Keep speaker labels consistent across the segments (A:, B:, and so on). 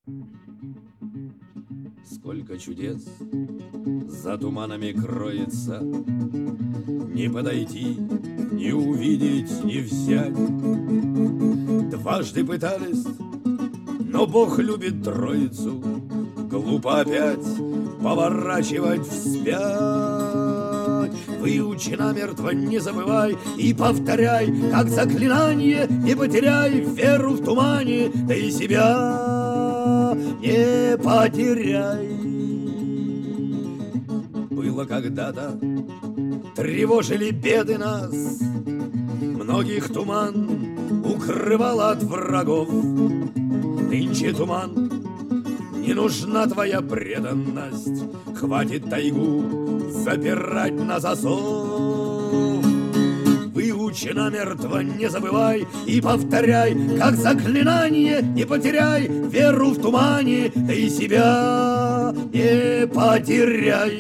A: Сколько чудес за туманами кроется, не подойти, не увидеть, не взять. Дважды пытались, но Бог любит троицу. Глупо опять поворачивать вспять. Выучи намертво, не забывай и повторяй, как заклинание, не потеряй веру в тумане, да и себя не потеряй. Было когда-то, тревожили беды нас, многих туман укрывал от врагов. Нынче туман, не нужна твоя преданность, хватит тайгу запирать на засов. Выучи намертво, не забывай и повторяй, как заклинание, не потеряй веру в тумане, да и себя не потеряй.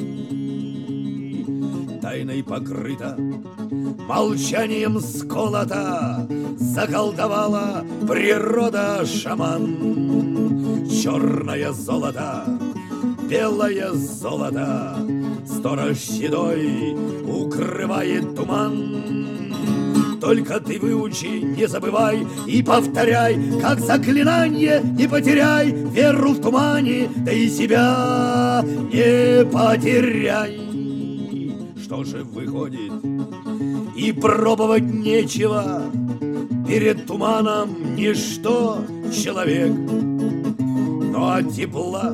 A: Тайной покрыта, молчанием сколота, заколдовала природа шаман. Черное золото, белое золото, сторож седой укрывает туман. Только ты выучи, не забывай и повторяй, как заклинание, не потеряй веру в тумане, да и себя не потеряй. Что же выходит, и пробовать нечего, перед туманом ничто человек. Но от тепла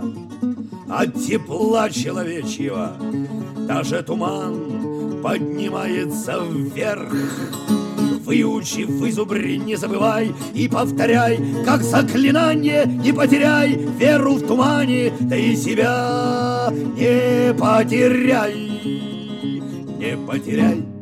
A: человечьего даже туман поднимается вверх. Выучи, вызубри, не забывай и повторяй, как заклинание, не потеряй веру в тумане, да и себя не потеряй. Не потеряй.